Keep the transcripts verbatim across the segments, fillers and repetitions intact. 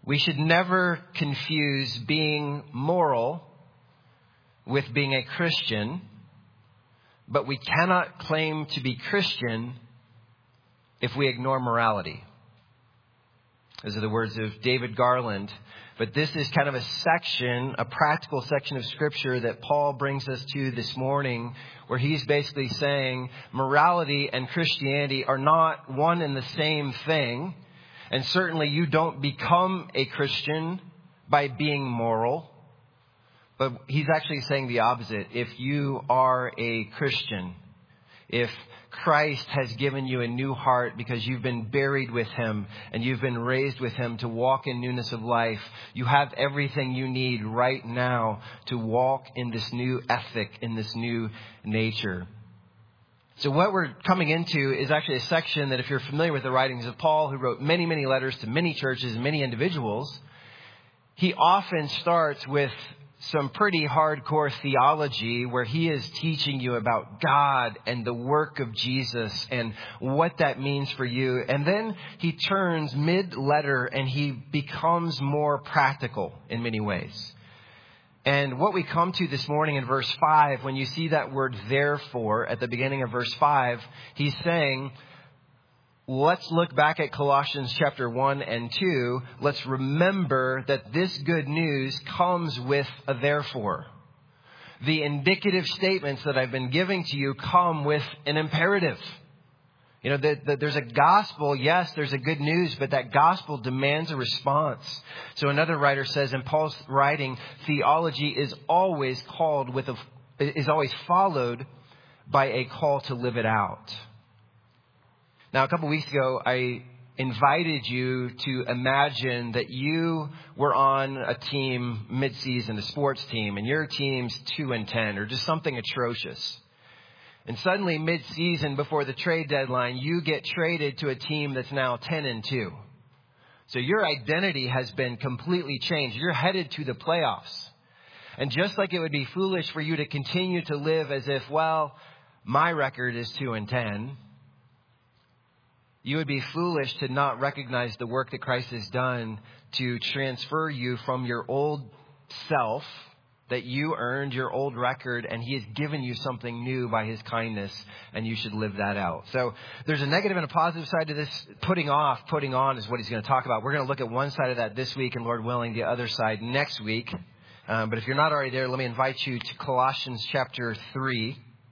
We should never confuse being moral with being a Christian, but we cannot claim to be Christian if we ignore morality. Those are the words of David Garland. But this is kind of a section, a practical section of Scripture that Paul brings us to this morning, where he's basically saying morality and Christianity are not one and the same thing. And certainly you don't become a Christian by being moral. But he's actually saying the opposite. If you are a Christian, if Christ has given you a new heart because you've been buried with Him and you've been raised with Him to walk in newness of life, you have everything you need right now to walk in this new ethic, in this new nature. So what we're coming into is actually a section that, if you're familiar with the writings of Paul, who wrote many, many letters to many churches and many individuals, he often starts with some pretty hardcore theology where he is teaching you about God and the work of Jesus and what that means for you. And then he turns mid-letter and he becomes more practical in many ways. And what we come to this morning in verse five, when you see that word therefore at the beginning of verse five, he's saying, let's look back at Colossians chapter one and two. Let's remember that this good news comes with a therefore. The indicative statements that I've been giving to you come with an imperative. You know, that the, there's a gospel. Yes, there's a good news, but that gospel demands a response. So another writer says in Paul's writing, theology is always called with a, is always followed by a call to live it out. Now, a couple weeks ago, I invited you to imagine that you were on a team mid-season, a sports team, and your team's two and ten, or just something atrocious. And suddenly, mid-season, before the trade deadline, you get traded to a team that's now ten and two. So your identity has been completely changed. You're headed to the playoffs. And just like it would be foolish for you to continue to live as if, well, my record is two and ten. You would be foolish to not recognize the work that Christ has done to transfer you from your old self that you earned, your old record, and He has given you something new by His kindness, and you should live that out. So there's a negative and a positive side to this. Putting off, putting on is what he's going to talk about. We're going to look at one side of that this week, and Lord willing, the other side next week. Um, but if you're not already there, let me invite you to Colossians chapter three.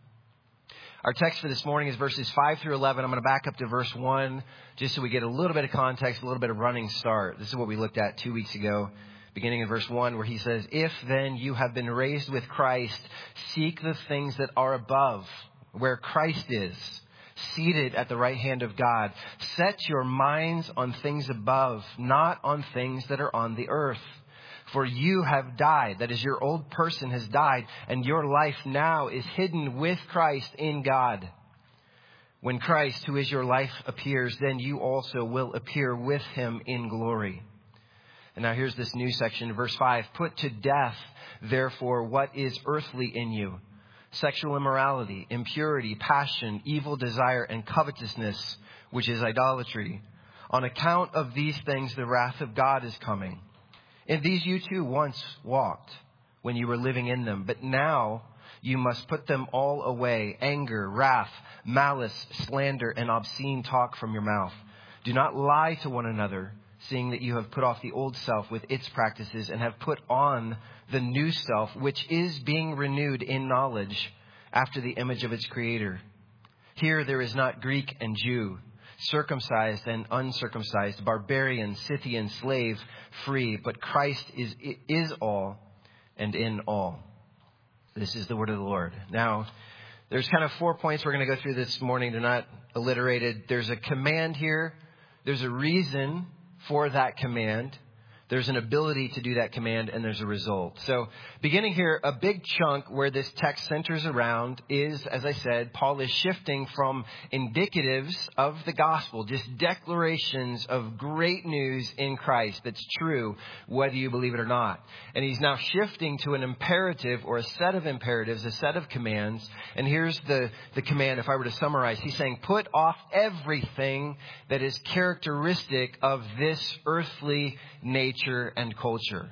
Our text for this morning is verses five through eleven. I'm going to back up to verse one just so we get a little bit of context, a little bit of running start. This is what we looked at two weeks ago, beginning in verse one, where he says, if then you have been raised with Christ, seek the things that are above, where Christ is, seated at the right hand of God. Set your minds on things above, not on things that are on the earth. For you have died, that is, your old person has died, and your life now is hidden with Christ in God. When Christ, who is your life, appears, then you also will appear with Him in glory. And now here's this new section, verse five. Put to death, therefore, what is earthly in you: sexual immorality, impurity, passion, evil desire, and covetousness, which is idolatry. On account of these things, the wrath of God is coming. In these you too once walked when you were living in them, but now you must put them all away: anger, wrath, malice, slander, and obscene talk from your mouth. Do not lie to one another, seeing that you have put off the old self with its practices and have put on the new self, which is being renewed in knowledge after the image of its creator. Here there is not Greek and Jew, circumcised and uncircumcised, barbarian, Scythian, slave, free, but Christ is is all and in all. This is the word of the Lord. Now, there's kind of four points we're going to go through this morning. They're not alliterated. There's a command here. There's a reason for that command. There's an ability to do that command, and there's a result. So beginning here, a big chunk where this text centers around is, as I said, Paul is shifting from indicatives of the gospel, just declarations of great news in Christ that's true, whether you believe it or not. And he's now shifting to an imperative, or a set of imperatives, a set of commands. And here's the, the command, if I were to summarize. He's saying, put off everything that is characteristic of this earthly nature. nature and culture.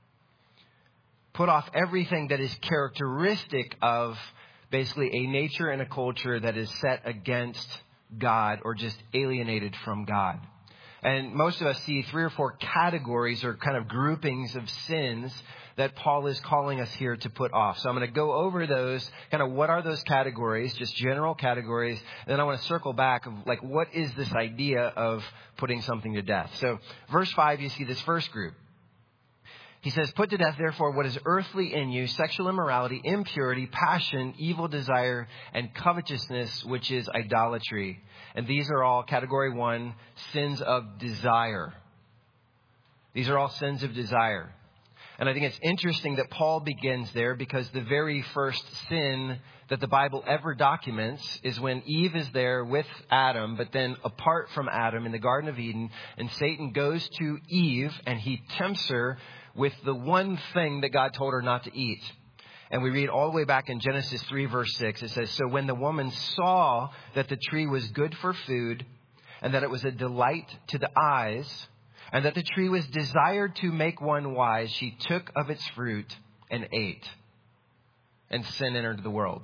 Put off everything that is characteristic of basically a nature and a culture that is set against God or just alienated from God. And most of us see three or four categories or kind of groupings of sins that Paul is calling us here to put off. So I'm going to go over those, kind of what are those categories, just general categories. And then I want to circle back of like, what is this idea of putting something to death? So verse five, you see this first group. He says, put to death, therefore, what is earthly in you, sexual immorality, impurity, passion, evil desire, and covetousness, which is idolatry. And these are all, category one, sins of desire. These are all sins of desire. And I think it's interesting that Paul begins there because the very first sin that the Bible ever documents is when Eve is there with Adam, but then apart from Adam in the Garden of Eden, and Satan goes to Eve and he tempts her with the one thing that God told her not to eat. And we read all the way back in Genesis three, verse six. It says, so when the woman saw that the tree was good for food and that it was a delight to the eyes and that the tree was desired to make one wise, she took of its fruit and ate. And sin entered the world.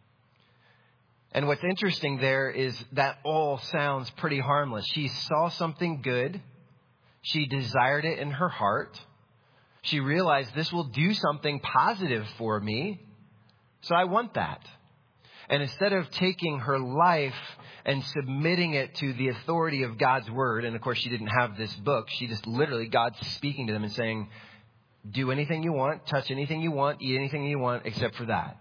And what's interesting there is that all sounds pretty harmless. She saw something good. She desired it in her heart. She realized this will do something positive for me. So I want that. And instead of taking her life and submitting it to the authority of God's word, and of course she didn't have this book, she just literally, God's speaking to them and saying, do anything you want, touch anything you want, eat anything you want, except for that.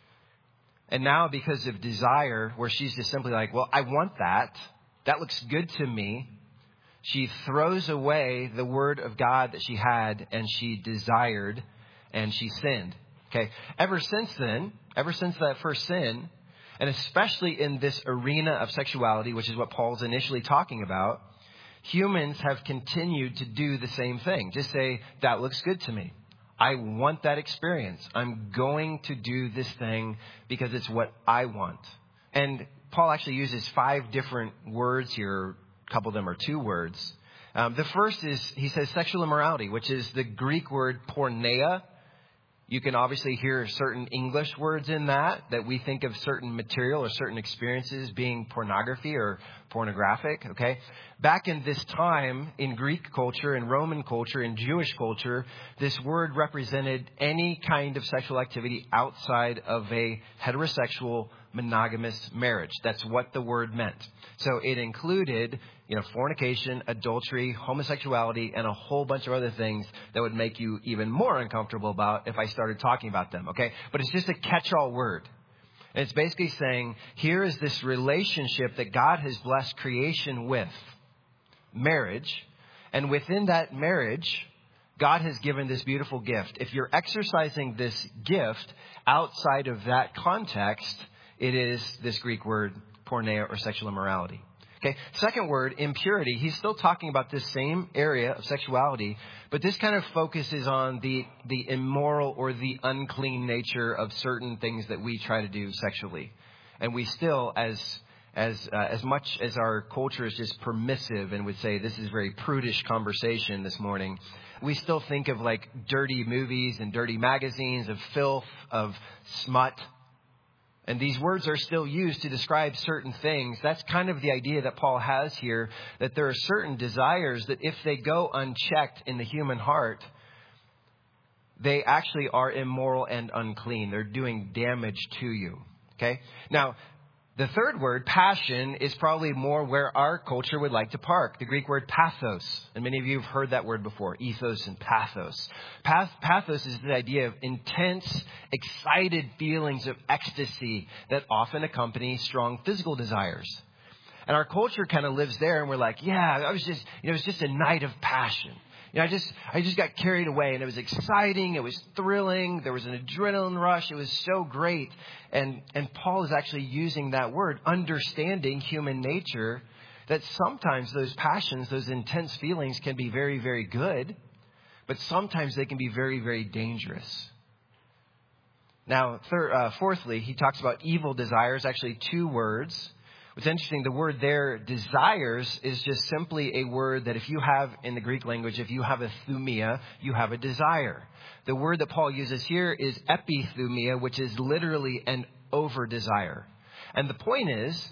And now because of desire, where she's just simply like, well, I want that. That looks good to me. She throws away the word of God that she had and she desired and she sinned. Okay. Ever since then, ever since that first sin, and especially in this arena of sexuality, which is what Paul's initially talking about, humans have continued to do the same thing. Just say, that looks good to me. I want that experience. I'm going to do this thing because it's what I want. And Paul actually uses five different words here. A couple of them are two words. Um, the first is, he says sexual immorality, which is the Greek word porneia. You can obviously hear certain English words in that, that we think of certain material or certain experiences being pornography or pornographic, okay? Back in this time, in Greek culture, in Roman culture, in Jewish culture, this word represented any kind of sexual activity outside of a heterosexual monogamous marriage. That's what the word meant. So it included, you know, fornication, adultery, homosexuality, and a whole bunch of other things that would make you even more uncomfortable about if I started talking about them, okay? But it's just a catch-all word. And it's basically saying, here is this relationship that God has blessed creation with, marriage. And within that marriage, God has given this beautiful gift. If you're exercising this gift outside of that context, it is this Greek word, porneia, or sexual immorality. Okay. Second word, impurity. He's still talking about this same area of sexuality, but this kind of focuses on the, the immoral or the unclean nature of certain things that we try to do sexually. And we still, as, as, uh, as much as our culture is just permissive and would say this is very prudish conversation this morning, we still think of like dirty movies and dirty magazines, of filth, of smut. And these words are still used to describe certain things. That's kind of the idea that Paul has here, that there are certain desires that if they go unchecked in the human heart, they actually are immoral and unclean. They're doing damage to you. Okay? Now, the third word, passion, is probably more where our culture would like to park. The Greek word pathos. And many of you have heard that word before, ethos and pathos. Path- pathos is the idea of intense, excited feelings of ecstasy that often accompany strong physical desires. And our culture kind of lives there, and we're like, yeah, I was just, you know, it was just a night of passion. You know, I just, I just got carried away, and it was exciting. It was thrilling. There was an adrenaline rush. It was so great. And, and Paul is actually using that word, understanding human nature, that sometimes those passions, those intense feelings can be very, very good, but sometimes they can be very, very dangerous. Now, third, uh, fourthly, he talks about evil desires, actually two words. What's interesting, the word there, desires, is just simply a word that if you have in the Greek language, if you have a thumia, you have a desire. The word that Paul uses here is epithumia, which is literally an over desire. And the point is,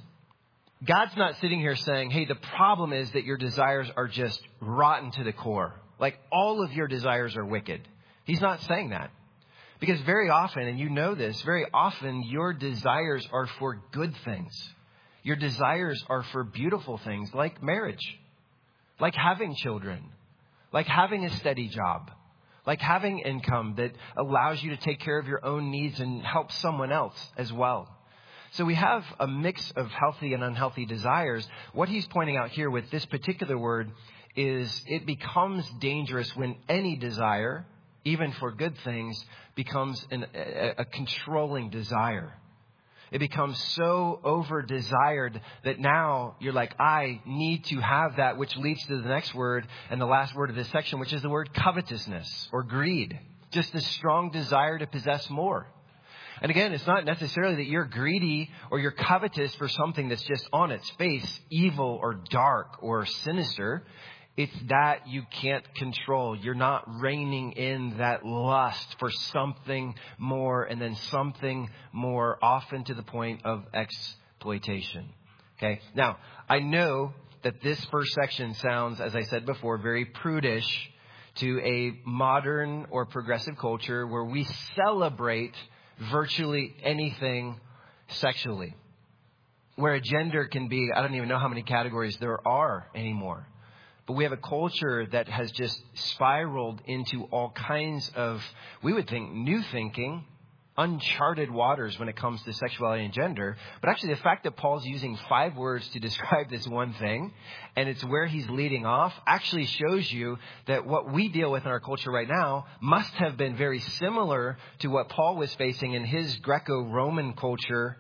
God's not sitting here saying, hey, the problem is that your desires are just rotten to the core. Like all of your desires are wicked. He's not saying that. Because very often, and you know this, very often your desires are for good things. Your desires are for beautiful things like marriage, like having children, like having a steady job, like having income that allows you to take care of your own needs and help someone else as well. So we have a mix of healthy and unhealthy desires. What he's pointing out here with this particular word is it becomes dangerous when any desire, even for good things, becomes an, a, a controlling desire. It becomes so over-desired that now you're like, I need to have that, which leads to the next word and the last word of this section, which is the word covetousness or greed. Just this strong desire to possess more. And again, it's not necessarily that you're greedy or you're covetous for something that's just on its face evil or dark or sinister. It's that you can't control. You're not reining in that lust for something more and then something more, often to the point of exploitation. Okay. Now, I know that this first section sounds, as I said before, very prudish to a modern or progressive culture where we celebrate virtually anything sexually, where a gender can be, I don't even know how many categories there are anymore. But we have a culture that has just spiraled into all kinds of, we would think, new thinking, uncharted waters when it comes to sexuality and gender. But actually the fact that Paul's using five words to describe this one thing, and it's where he's leading off, actually shows you that what we deal with in our culture right now must have been very similar to what Paul was facing in his Greco-Roman culture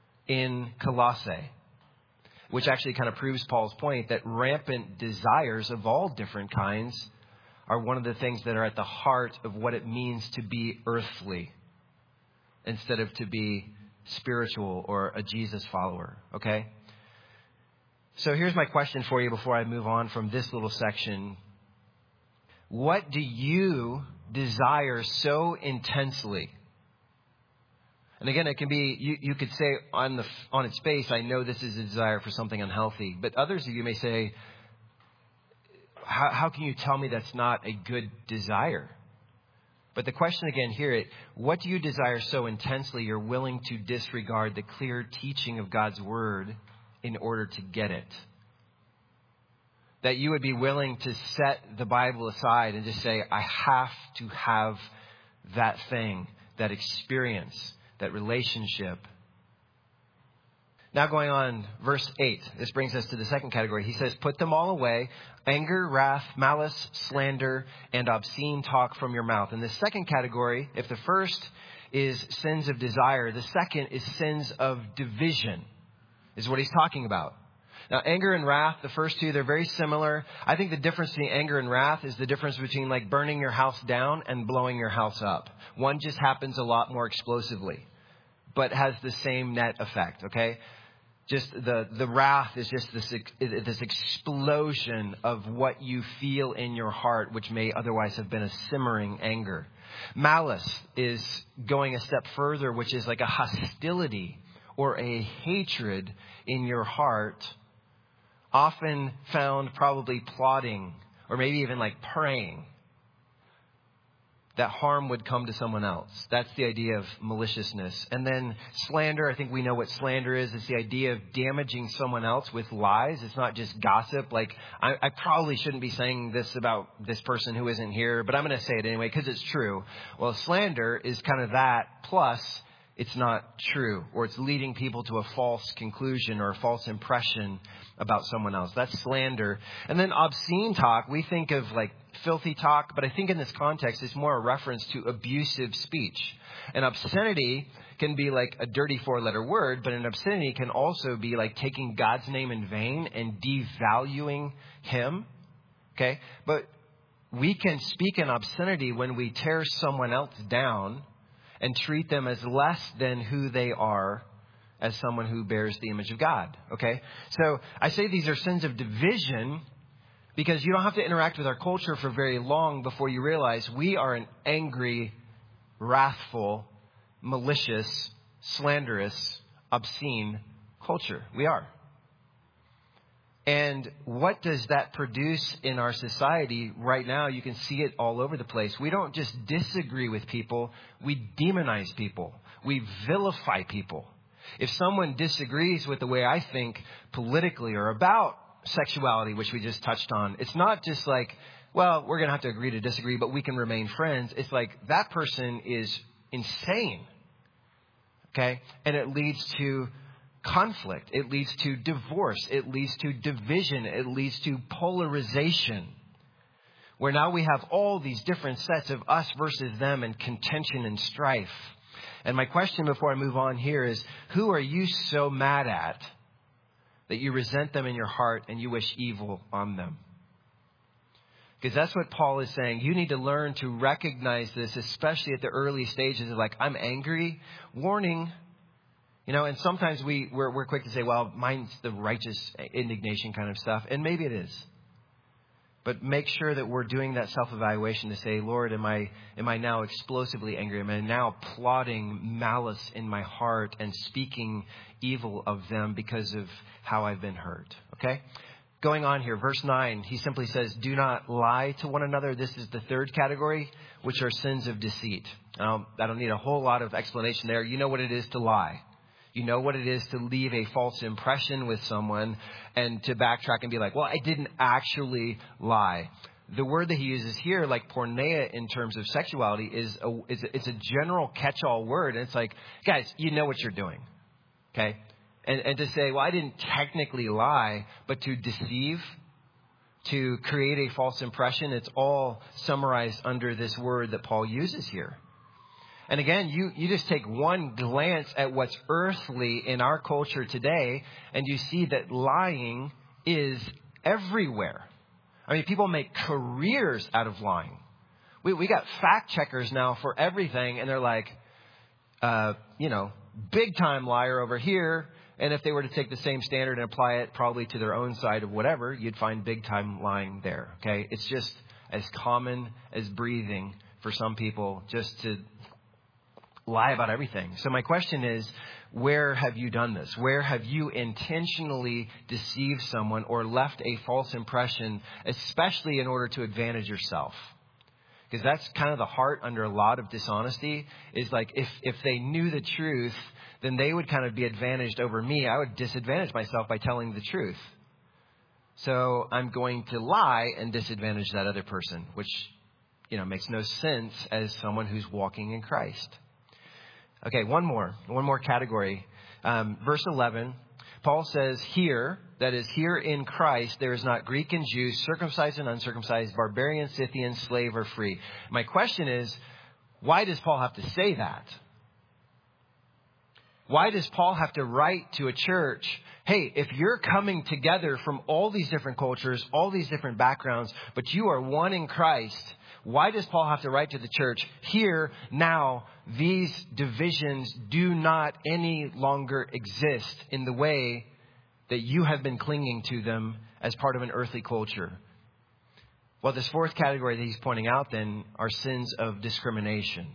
in Colossae. Which actually kind of proves Paul's point that rampant desires of all different kinds are one of the things that are at the heart of what it means to be earthly instead of to be spiritual or a Jesus follower. Okay? So here's my question for you before I move on from this little section. What do you desire so intensely? And again, it can be, you, you could say on the on its face, I know this is a desire for something unhealthy. But others of you may say, how, how can you tell me that's not a good desire? But the question again here, it, what do you desire so intensely you're willing to disregard the clear teaching of God's word in order to get it? That you would be willing to set the Bible aside and just say, I have to have that thing, that experience, that relationship. Now going on, verse eight. This brings us to the second category. He says, put them all away, anger, wrath, malice, slander, and obscene talk from your mouth. And the second category, if the first is sins of desire, the second is sins of division, is what he's talking about. Now, anger and wrath, the first two, they're very similar. I think the difference between anger and wrath is the difference between like burning your house down and blowing your house up. One just happens a lot more explosively, but has the same net effect, okay? Just the, the wrath is just this, this explosion of what you feel in your heart, which may otherwise have been a simmering anger. Malice is going a step further, which is like a hostility or a hatred in your heart, often found probably plotting or maybe even like praying that harm would come to someone else. That's the idea of maliciousness. And then slander, I think we know what slander is. It's the idea of damaging someone else with lies. It's not just gossip. Like, I, I probably shouldn't be saying this about this person who isn't here, but I'm going to say it anyway because it's true. Well, slander is kind of that, plus it's not true, or it's leading people to a false conclusion or a false impression about someone else. That's slander. And then obscene talk, we think of like filthy talk, but I think in this context, it's more a reference to abusive speech. And obscenity can be like a dirty four-letter word, but an obscenity can also be like taking God's name in vain and devaluing him. Okay? But we can speak in obscenity when we tear someone else down and treat them as less than who they are as someone who bears the image of God. Okay? So I say these are sins of division because you don't have to interact with our culture for very long before you realize we are an angry, wrathful, malicious, slanderous, obscene culture. We are. And what does that produce in our society right now? You can see it all over the place. We don't just disagree with people. We demonize people. We vilify people. If someone disagrees with the way I think politically or about sexuality, which we just touched on, it's not just like, well, we're going to have to agree to disagree, but we can remain friends. It's like that person is insane. Okay? And it leads to conflict. It leads to divorce. It leads to division. It leads to polarization, where now we have all these different sets of us versus them and contention and strife. And my question before I move on here is, who are you so mad at that you resent them in your heart and you wish evil on them? Because that's what Paul is saying. You need to learn to recognize this, especially at the early stages of like, I'm angry, warning. You know, and sometimes we, we're, we're quick to say, well, mine's the righteous indignation kind of stuff. And maybe it is. But make sure that we're doing that self-evaluation to say, Lord, am I am I now explosively angry? Am I now plotting malice in my heart and speaking evil of them because of how I've been hurt? Okay? Going on here, verse nine, he simply says, do not lie to one another. This is the third category, which are sins of deceit. Um, I don't need a whole lot of explanation there. You know what it is to lie. You know what it is to leave a false impression with someone and to backtrack and be like, well, I didn't actually lie. The word that he uses here, like porneia in terms of sexuality, is a, is a, it's a general catch-all word. And it's like, guys, you know what you're doing. Okay? And, and to say, well, I didn't technically lie, but to deceive, to create a false impression, it's all summarized under this word that Paul uses here. And again, you, you just take one glance at what's earthly in our culture today, and you see that lying is everywhere. I mean, people make careers out of lying. We we got fact checkers now for everything, and they're like, uh, you know, big time liar over here. And if they were to take the same standard and apply it probably to their own side of whatever, you'd find big time lying there. Okay, it's just as common as breathing for some people, just to lie about everything. So my question is, where have you done this? Where have you intentionally deceived someone or left a false impression, especially in order to advantage yourself? Because that's kind of the heart under a lot of dishonesty, is like if, if they knew the truth, then they would kind of be advantaged over me. I would disadvantage myself by telling the truth. So I'm going to lie and disadvantage that other person, which, you know, makes no sense as someone who's walking in Christ. Okay, one more, one more category. Um, verse eleven, Paul says here, that is here in Christ, there is not Greek and Jew, circumcised and uncircumcised, barbarian, Scythian, slave or free. My question is, why does Paul have to say that? Why does Paul have to write to a church, hey, if you're coming together from all these different cultures, all these different backgrounds, but you are one in Christ, why does Paul have to write to the church, here, now, these divisions do not any longer exist in the way that you have been clinging to them as part of an earthly culture? Well, this fourth category that he's pointing out then are sins of discrimination.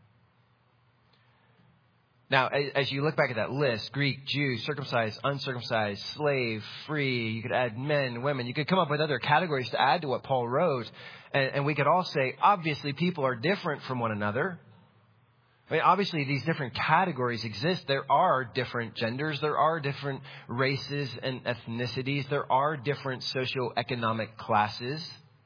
Now, as you look back at that list, Greek, Jew, circumcised, uncircumcised, slave, free, you could add men, women. You could come up with other categories to add to what Paul wrote. And, and we could all say, obviously, people are different from one another. I mean, obviously, these different categories exist. There are different genders. There are different races and ethnicities. There are different socioeconomic classes.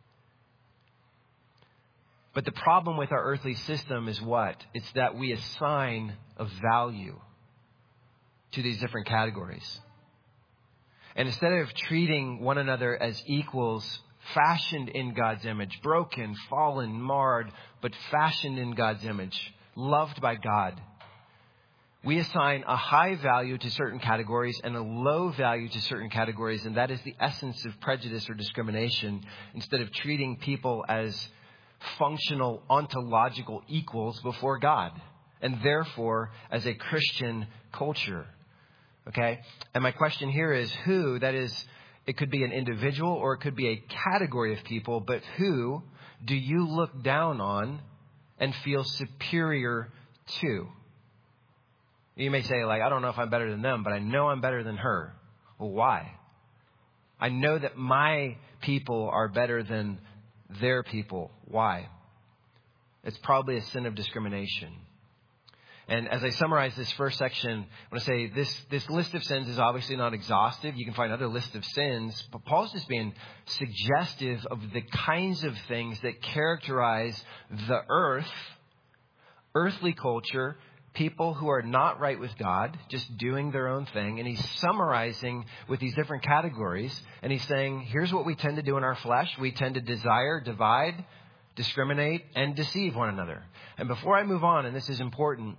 But the problem with our earthly system is what? It's that we assign a value to these different categories. And instead of treating one another as equals, fashioned in God's image, broken, fallen, marred, but fashioned in God's image, loved by God, we assign a high value to certain categories and a low value to certain categories. And that is the essence of prejudice or discrimination, instead of treating people as functional, ontological equals before God, and therefore as a Christian culture. Okay? And my question here is who, that is, it could be an individual or it could be a category of people, but who do you look down on and feel superior to? You may say, like, I don't know if I'm better than them, but I know I'm better than her. Well, why? I know that my people are better than their people. Why? It's probably a sin of discrimination. And as I summarize this first section, I want to say this, this list of sins is obviously not exhaustive. You can find other lists of sins. But Paul's just being suggestive of the kinds of things that characterize the earth, earthly culture, people who are not right with God, just doing their own thing. And he's summarizing with these different categories. And he's saying, here's what we tend to do in our flesh. We tend to desire, divide, discriminate, and deceive one another. And before I move on, and this is important,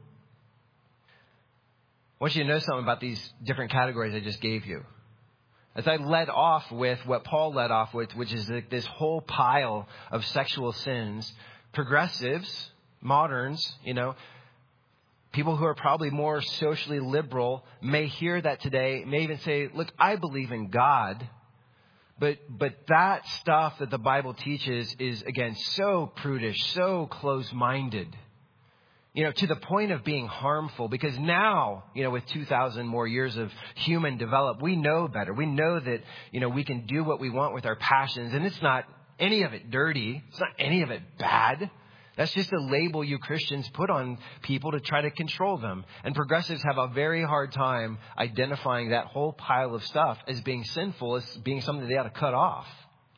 I want you to know something about these different categories I just gave you. As I led off with what Paul led off with, which is this whole pile of sexual sins, progressives, moderns, you know, people who are probably more socially liberal may hear that today, may even say, look, I believe in God, but but that stuff that the Bible teaches is, again, so prudish, so close-minded. You know, to the point of being harmful, because now, you know, with two thousand more years of human development, we know better. We know that, you know, we can do what we want with our passions, and it's not any of it dirty. It's not any of it bad. That's just a label you Christians put on people to try to control them. And progressives have a very hard time identifying that whole pile of stuff as being sinful, as being something they ought to cut off.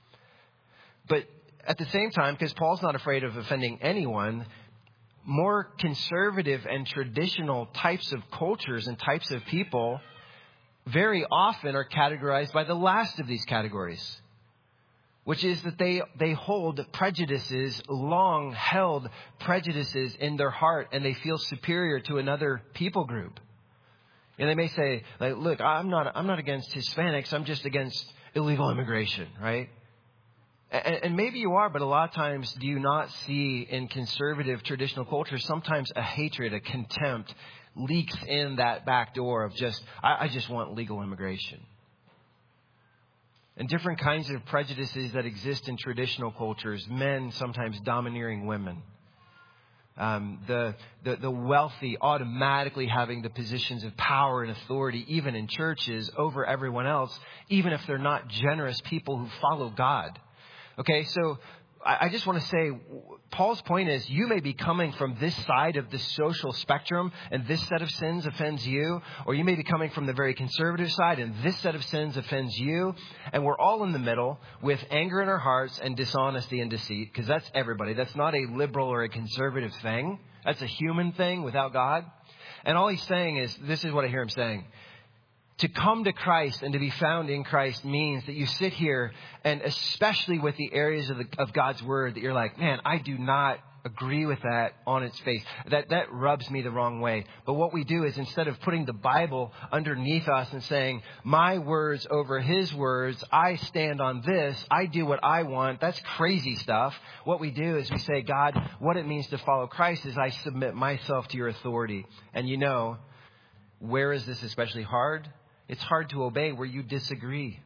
But at the same time, because Paul's not afraid of offending anyone, more conservative and traditional types of cultures and types of people very often are categorized by the last of these categories, which is that they, they hold prejudices, long held prejudices in their heart, and they feel superior to another people group. And they may say, like, look, I'm not, I'm not against Hispanics. I'm just against illegal immigration, right? And maybe you are, but a lot of times do you not see in conservative traditional culture sometimes a hatred, a contempt leaks in that back door of just, I, I just want legal immigration. And different kinds of prejudices that exist in traditional cultures, men sometimes domineering women. Um, the, the, the wealthy automatically having the positions of power and authority, even in churches, over everyone else, even if they're not generous people who follow God. Okay, so I just want to say, Paul's point is you may be coming from this side of the social spectrum and this set of sins offends you, or you may be coming from the very conservative side and this set of sins offends you. And we're all in the middle with anger in our hearts and dishonesty and deceit, because that's everybody. That's not a liberal or a conservative thing. That's a human thing without God. And all he's saying is, this is what I hear him saying. To come to Christ and to be found in Christ means that you sit here, and especially with the areas of, the, of God's word that you're like, man, I do not agree with that on its face. That, that rubs me the wrong way. But what we do is, instead of putting the Bible underneath us and saying, my words over his words, I stand on this, I do what I want, that's crazy stuff. What we do is we say, God, what it means to follow Christ is I submit myself to your authority. And you know, where is this especially hard? It's hard to obey where you disagree.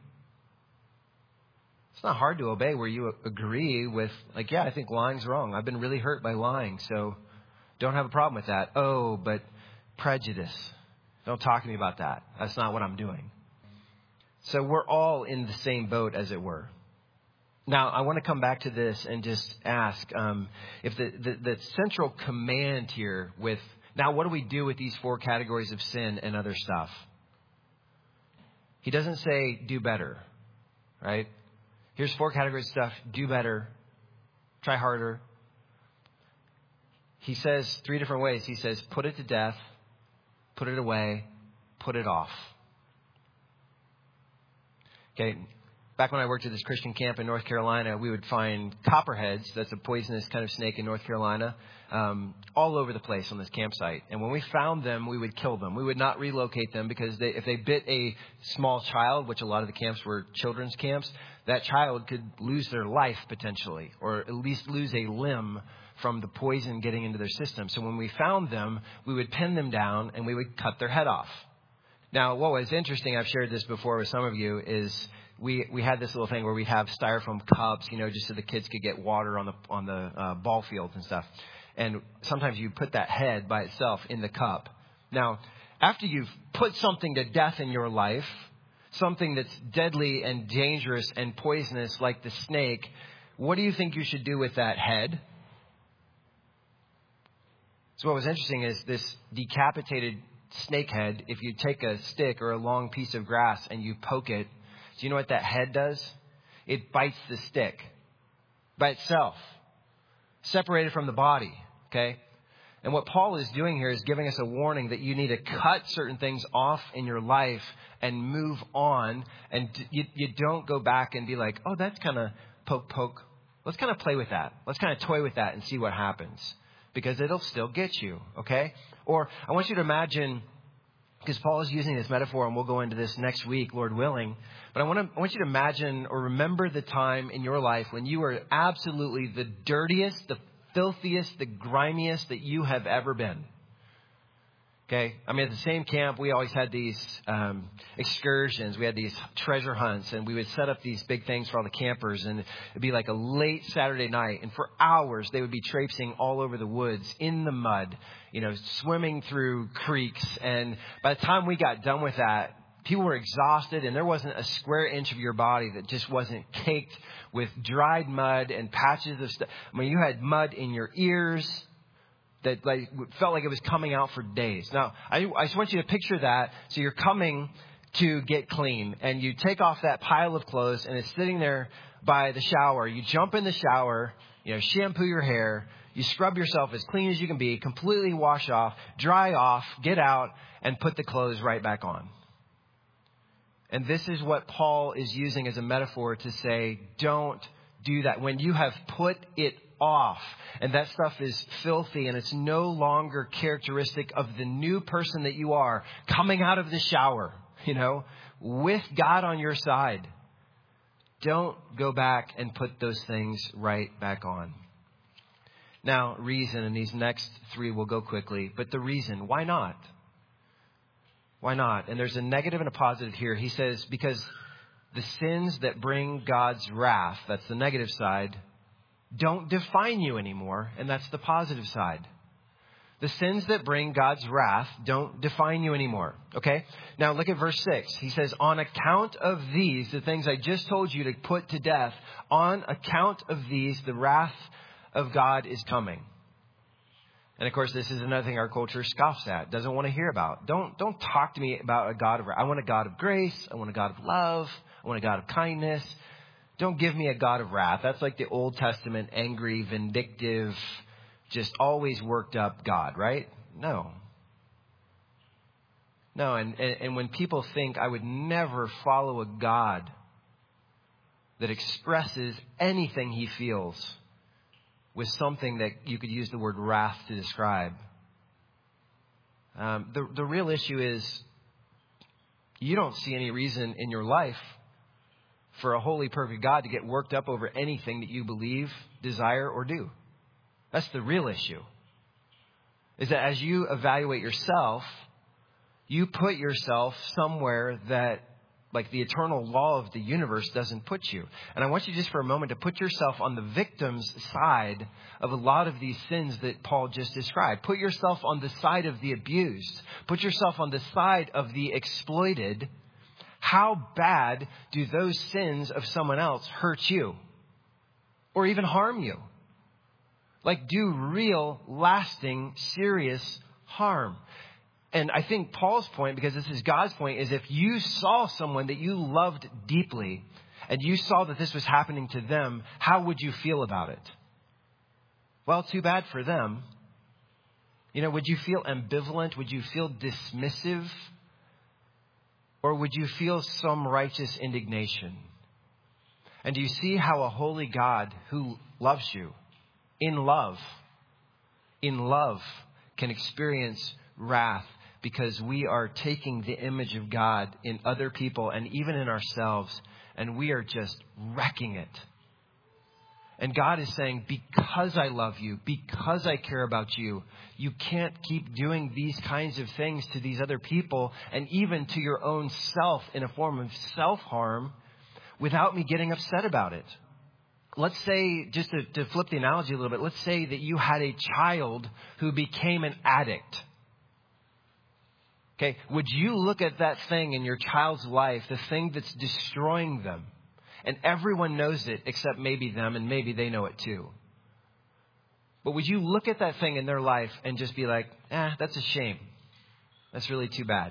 It's not hard to obey where you agree with, like, yeah, I think lying's wrong. I've been really hurt by lying, so don't have a problem with that. Oh, but prejudice. Don't talk to me about that. That's not what I'm doing. So we're all in the same boat, as it were. Now, I want to come back to this and just ask um, if the, the, the central command here with, now what do we do with these four categories of sin and other stuff? He doesn't say do better, right? Here's four categories of stuff. Do better. Try harder. He says three different ways. He says put it to death, put it away, put it off. Okay. Back when I worked at this Christian camp in North Carolina, we would find copperheads, that's a poisonous kind of snake in North Carolina, um, all over the place on this campsite. And when we found them, we would kill them. We would not relocate them because they, if they bit a small child, which a lot of the camps were children's camps, that child could lose their life potentially, or at least lose a limb from the poison getting into their system. So when we found them, we would pin them down and we would cut their head off. Now, what was interesting, I've shared this before with some of you, is we we had this little thing where we'd have styrofoam cups, you know, just so the kids could get water on the on the uh, ball fields and stuff. And sometimes you put that head by itself in the cup. Now, after you've put something to death in your life, something that's deadly and dangerous and poisonous like the snake, what do you think you should do with that head? So what was interesting is this decapitated snake head, if you take a stick or a long piece of grass and you poke it, do you know what that head does? It bites the stick by itself, separated from the body, okay? And what Paul is doing here is giving us a warning that you need to cut certain things off in your life and move on. And you, you don't go back and be like, oh, that's kind of poke, poke. Let's kind of play with that. Let's kind of toy with that and see what happens. Because it'll still get you, okay? Or I want you to imagine, because Paul is using this metaphor, and we'll go into this next week, Lord willing. But I want to I want you to imagine or remember the time in your life when you were absolutely the dirtiest, the filthiest, the grimiest that you have ever been. Okay? I mean, at the same camp, we always had these um, excursions. We had these treasure hunts, and we would set up these big things for all the campers. And it'd be like a late Saturday night. And for hours, they would be traipsing all over the woods in the mud, you know, swimming through creeks. And by the time we got done with that, people were exhausted, and there wasn't a square inch of your body that just wasn't caked with dried mud and patches of stuff. I mean, you had mud in your ears that like felt like it was coming out for days. Now, I, I just want you to picture that. So you're coming to get clean, and you take off that pile of clothes, and it's sitting there by the shower. You jump in the shower, you know, shampoo your hair, you scrub yourself as clean as you can be, completely wash off, dry off, get out, and put the clothes right back on. And this is what Paul is using as a metaphor to say, don't do that. When you have put it off, and that stuff is filthy, and it's no longer characteristic of the new person that you are coming out of the shower, you know, with God on your side, don't go back and put those things right back on. Now, reason, and these next three will go quickly, but the reason, why not? Why not? And there's a negative and a positive here. He says, because the sins that bring God's wrath, that's the negative side, don't define you anymore, and that's the positive side. The sins that bring God's wrath don't define you anymore, okay? Now look at verse six. He says, on account of these, the things I just told you to put to death, on account of these, the wrath of God is coming. And of course, this is another thing our culture scoffs at, doesn't want to hear about. Don't, don't talk to me about a God of wrath. I want a God of grace. I want a God of love. I want a God of kindness. Don't give me a God of wrath. That's like the Old Testament, angry, vindictive, just always worked up God, right? No. No, and, and, and when people think I would never follow a God that expresses anything he feels with something that you could use the word wrath to describe. Um, the, the real issue is you don't see any reason in your life for a holy, perfect God to get worked up over anything that you believe, desire, or do. That's the real issue. Is that as you evaluate yourself, you put yourself somewhere that, like, the eternal law of the universe doesn't put you. And I want you just for a moment to put yourself on the victim's side of a lot of these sins that Paul just described. Put yourself on the side of the abused. Put yourself on the side of the exploited. How bad do those sins of someone else hurt you? Or even harm you? Like, do real, lasting, serious harm. And I think Paul's point, because this is God's point, is if you saw someone that you loved deeply and you saw that this was happening to them, how would you feel about it? Well, too bad for them. You know, would you feel ambivalent? Would you feel dismissive? Or would you feel some righteous indignation? And do you see how a holy God who loves you in love, in love, can experience wrath because we are taking the image of God in other people and even in ourselves, and we are just wrecking it. And God is saying, because I love you, because I care about you, you can't keep doing these kinds of things to these other people and even to your own self in a form of self-harm without me getting upset about it. Let's say, just to, to flip the analogy a little bit, let's say that you had a child who became an addict. Okay, would you look at that thing in your child's life, the thing that's destroying them, and everyone knows it except maybe them, and maybe they know it too. But would you look at that thing in their life and just be like, eh, that's a shame. That's really too bad.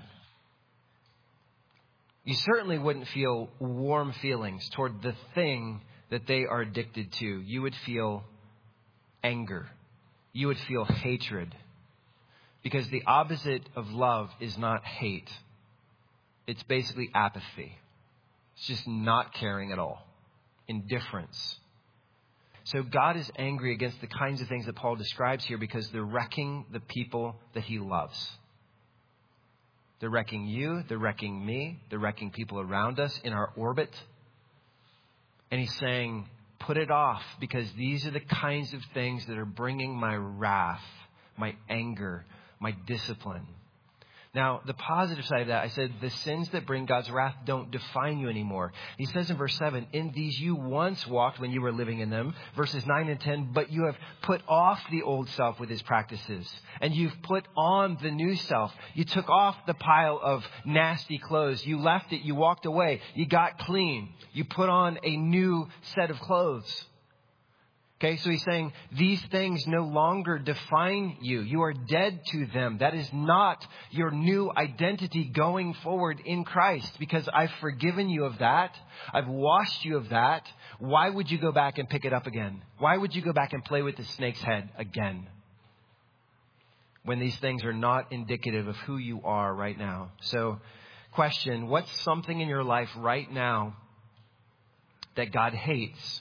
You certainly wouldn't feel warm feelings toward the thing that they are addicted to. You would feel anger. You would feel hatred. Because the opposite of love is not hate. It's basically apathy. It's just not caring at all. Indifference. So God is angry against the kinds of things that Paul describes here because they're wrecking the people that he loves. They're wrecking you. They're wrecking me. They're wrecking people around us in our orbit. And he's saying, put it off because these are the kinds of things that are bringing my wrath, my anger, my discipline. Now, the positive side of that, I said, the sins that bring God's wrath don't define you anymore. He says in verse seven, in these you once walked when you were living in them. Verses nine and ten, but you have put off the old self with his practices. And you've put on the new self. You took off the pile of nasty clothes. You left it. You walked away. You got clean. You put on a new set of clothes. Okay, so he's saying these things no longer define you. You are dead to them. That is not your new identity going forward in Christ because I've forgiven you of that. I've washed you of that. Why would you go back and pick it up again? Why would you go back and play with the snake's head again? When these things are not indicative of who you are right now. So, question, what's something in your life right now that God hates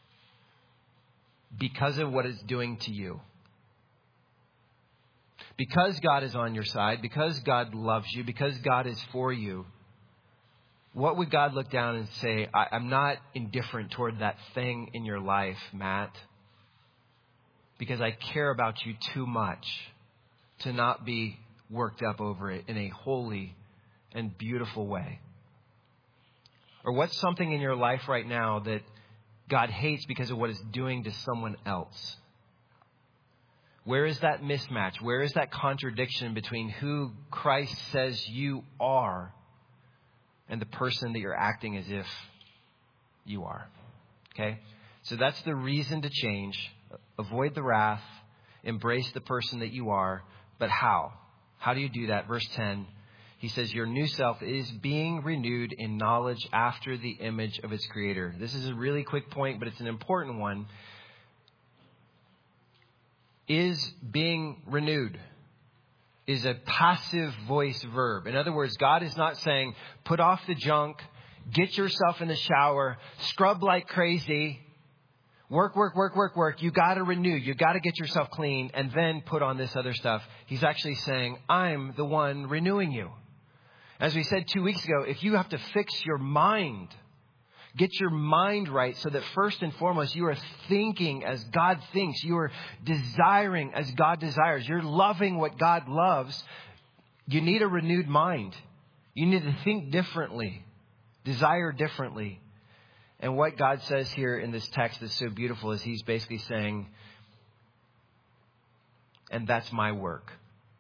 because of what it's doing to you? Because God is on your side, because God loves you, because God is for you, what would God look down and say, I, I'm not indifferent toward that thing in your life, Matt, because I care about you too much to not be worked up over it in a holy and beautiful way? Or what's something in your life right now that God hates because of what it's doing to someone else? Where is that mismatch? Where is that contradiction between who Christ says you are and the person that you're acting as if you are? Okay? So that's the reason to change. Avoid the wrath. Embrace the person that you are. But how? How do you do that? Verse ten. He says, your new self is being renewed in knowledge after the image of its creator. This is a really quick point, but it's an important one. Is being renewed is a passive voice verb. In other words, God is not saying, put off the junk, get yourself in the shower, scrub like crazy, work, work, work, work, work. You got to renew. You got to get yourself clean and then put on this other stuff. He's actually saying, I'm the one renewing you. As we said two weeks ago, if you have to fix your mind, get your mind right so that first and foremost, you are thinking as God thinks. You are desiring as God desires. You're loving what God loves. You need a renewed mind. You need to think differently, desire differently. And what God says here in this text is so beautiful is he's basically saying, and that's my work.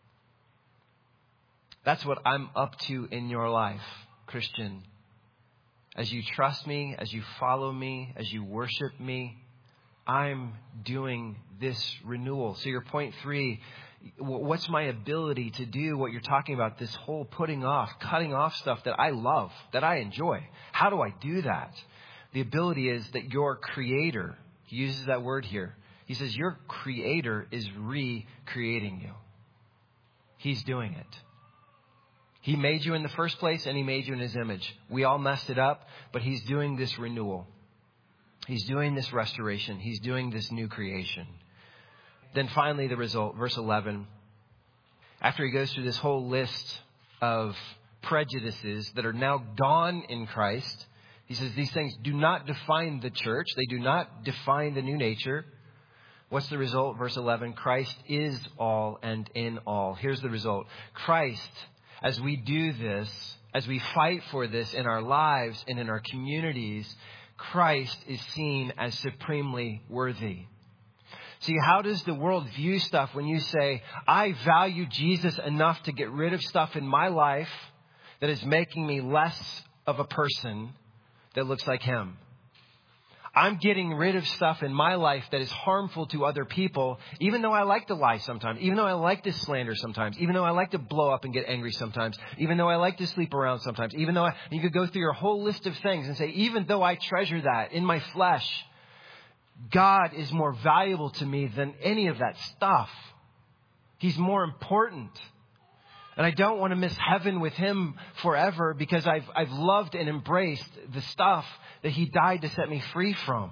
That's what I'm up to in your life, Christian. As you trust me, as you follow me, as you worship me, I'm doing this renewal. So your point three, what's my ability to do what you're talking about, this whole putting off, cutting off stuff that I love, that I enjoy? How do I do that? The ability is that your creator, he uses that word here. He says your creator is recreating you. He's doing it. He made you in the first place and he made you in his image. We all messed it up, but he's doing this renewal. He's doing this restoration. He's doing this new creation. Then finally the result, verse eleven. After he goes through this whole list of prejudices that are now gone in Christ, He says these things do not define the church. They do not define the new nature. What's the result? Verse eleven, Christ is all and in all. Here's the result. Christ, as we do this, as we fight for this in our lives and in our communities, Christ is seen as supremely worthy. See, how does the world view stuff when you say, I value Jesus enough to get rid of stuff in my life that is making me less of a person that looks like him? I'm getting rid of stuff in my life that is harmful to other people, even though I like to lie sometimes, even though I like to slander sometimes, even though I like to blow up and get angry sometimes, even though I like to sleep around sometimes, even though I, you could go through your whole list of things and say, even though I treasure that in my flesh, God is more valuable to me than any of that stuff. He's more important. And I don't want to miss heaven with him forever because I've, I've loved and embraced the stuff that he died to set me free from.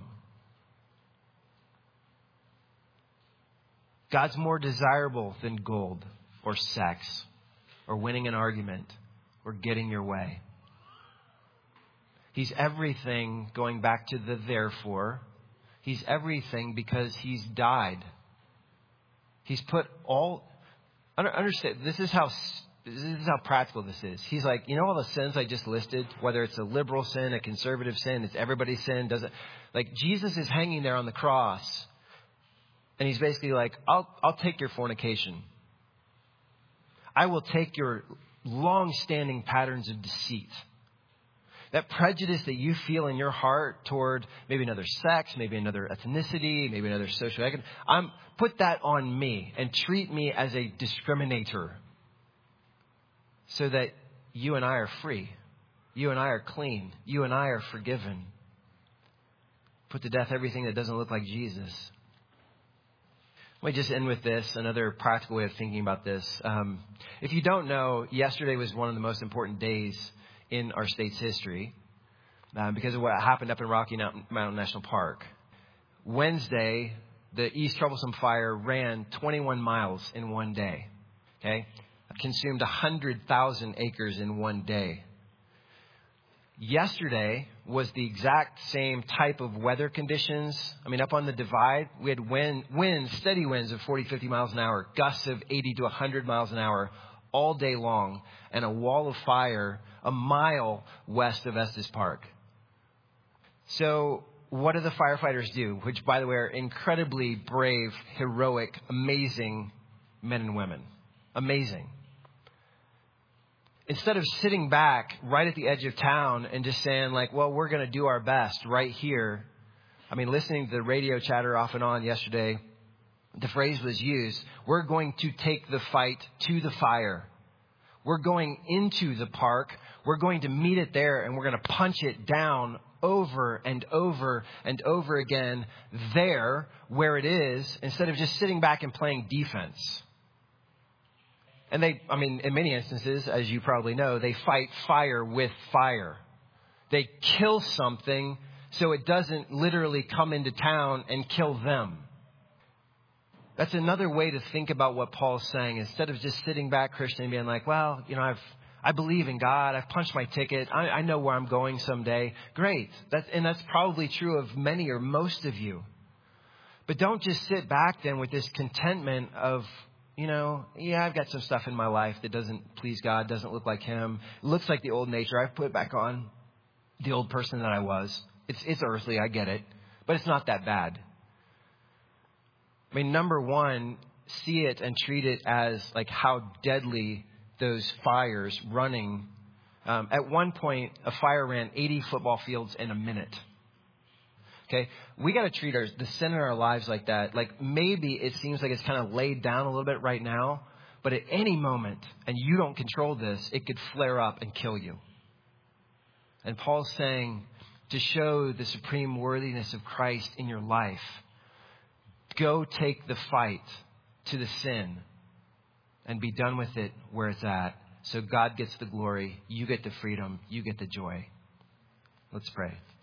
God's more desirable than gold or sex or winning an argument or getting your way. He's everything, going back to the therefore. He's everything because he's died. He's put all... Understand, this is how this is how practical this is. He's like, you know all the sins I just listed, whether it's a liberal sin, a conservative sin, it's everybody's sin, doesn't like Jesus is hanging there on the cross, and he's basically like, I'll I'll take your fornication. I will take your long-standing patterns of deceit. That prejudice that you feel in your heart toward maybe another sex, maybe another ethnicity, maybe another social economic, I'm put that on me and treat me as a discriminator so that you and I are free. You and I are clean. You and I are forgiven. Put to death everything that doesn't look like Jesus. Let me just end with this, another practical way of thinking about this. Um, if you don't know, yesterday was one of the most important days in our state's history uh, because of what happened up in Rocky Mountain National Park. Wednesday, the East Troublesome Fire ran twenty-one miles in one day. Okay, consumed one hundred thousand acres in one day. Yesterday was the exact same type of weather conditions. I mean, up on the divide, we had wind, winds, steady winds of forty, fifty miles an hour, gusts of eighty to one hundred miles an hour all day long, and a wall of fire a mile west of Estes Park. So what do the firefighters do? Which, by the way, are incredibly brave, heroic, amazing men and women. Amazing. Instead of sitting back right at the edge of town and just saying like, well, we're going to do our best right here. I mean, listening to the radio chatter off and on yesterday, the phrase was used, we're going to take the fight to the fire. We're going into the park. We're going to meet it there and we're going to punch it down over and over and over again there where it is, instead of just sitting back and playing defense. And they, I mean, in many instances, as you probably know, they fight fire with fire. They kill something so it doesn't literally come into town and kill them. That's another way to think about what Paul's saying. Instead of just sitting back, Christian, and being like, well, you know, I've, I believe in God. I've punched my ticket. I, I know where I'm going someday. Great. That's, and that's probably true of many or most of you. But don't just sit back then with this contentment of, you know, yeah, I've got some stuff in my life that doesn't please God, doesn't look like him. It looks like the old nature. I've put back on the old person that I was. It's, it's earthly. I get it. But it's not that bad. I mean, number one, see it and treat it as like how deadly those fires running. Um, at one point, a fire ran eighty football fields in a minute. Okay, we got to treat our, the sin in our lives like that. Like maybe it seems like it's kind of laid down a little bit right now, but at any moment, and you don't control this, it could flare up and kill you. And Paul's saying to show the supreme worthiness of Christ in your life, go take the fight to the sin and be done with it where it's at. So God gets the glory. You get the freedom. You get the joy. Let's pray.